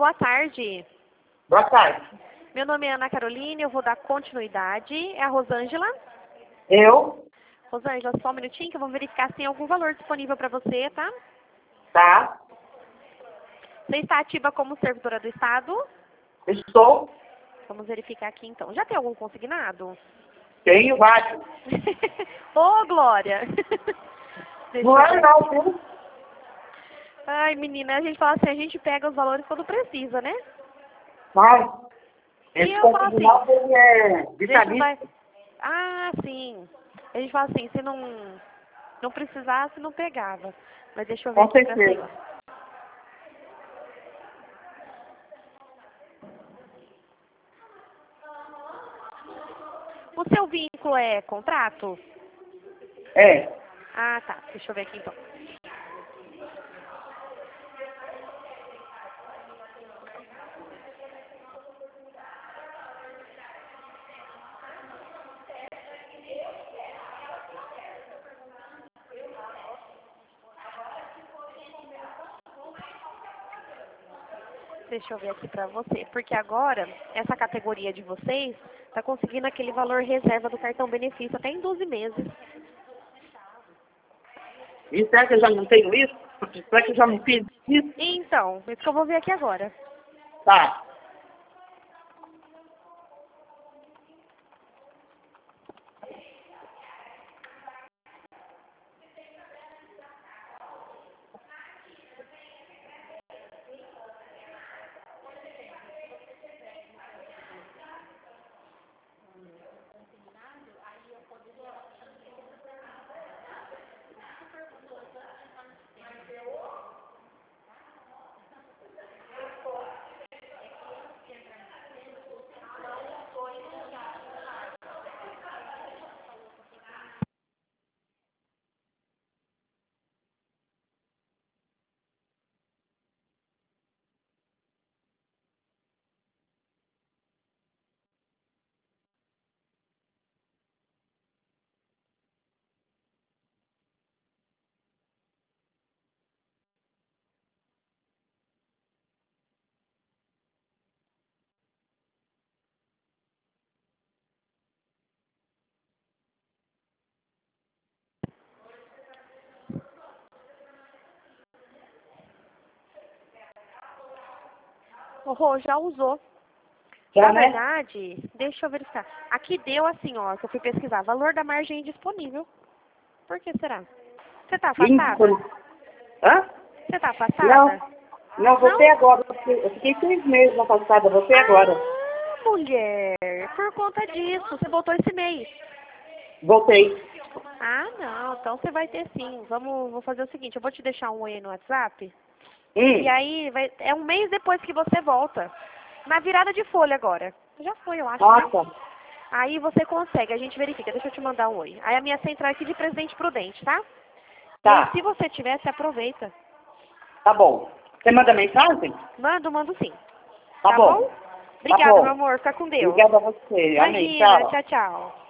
boa tarde. Boa tarde. Meu nome é Ana Carolina, eu vou dar continuidade. É a Rosângela. Eu? Rosângela, só um minutinho que eu vou verificar se tem algum valor disponível para você, tá? Tá. Você está ativa como servidora do Estado? Estou. Vamos verificar aqui então. Já tem algum consignado? Tenho vários. Ô, Glória! Deixa Não eu é ver não, aqui. viu? Ai, menina, a gente fala assim, a gente pega os valores quando precisa, né? Mas, E esse eu falo consignado assim, ele é a gente não vai... vitalício. Ah, sim. A gente fala assim, se não precisasse, não pegava. Mas deixa eu ver Com aqui pra certeza. senhora. O seu vínculo é contrato? É. Ah, tá. Deixa eu ver aqui então. Deixa eu ver aqui pra você. Porque agora, essa categoria de vocês tá conseguindo aquele valor reserva do cartão benefício até em 12 meses. E será que eu já não tenho isso? Será que eu já não fiz isso? Então, isso que eu vou ver aqui agora. Tá. O Rô já usou. Já, Na né? verdade, deixa eu verificar. Aqui deu assim, ó, que eu fui pesquisar. Valor da margem indisponível. Por que será? Você tá afastada? Hã? Você tá afastada? Não. Não, voltei agora. Eu fiquei 6 meses afastada. Voltei agora. Ah, mulher, por conta disso. Você voltou esse mês. Voltei. Ah, não. Então você vai ter sim. Vou fazer o seguinte, eu vou te deixar um oi no WhatsApp. E aí, é um mês depois que você volta. Na virada de folha agora. Já foi, eu acho, né? Nossa. Aí você consegue, a gente verifica. Deixa eu te mandar um oi. Aí a minha central é aqui de Presidente Prudente, tá? E aí, Tá. se você tiver, você aproveita. Tá bom. Você manda mensagem? Mando sim. Tá bom. Obrigada, Tá meu bom. amor. Fica com Deus. Obrigada a você. Amém. Imagina. Tchau. Tchau, tchau.